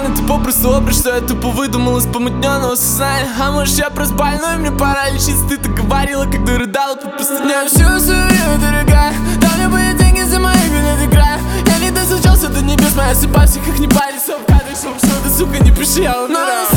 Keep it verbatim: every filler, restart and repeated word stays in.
Ты попросту образ, что я тупо выдумал из помутненного сознания. А может я просто больной, мне пора лечиться. Ты так говорила, когда рыдала под простыней. Всю свою время, дорогая, дай мне были деньги за мои билеты края. Я не достучался до небес, моя судьба всех их не парится. В кадре, чтобы что ты, сука, не пришли, я умираю.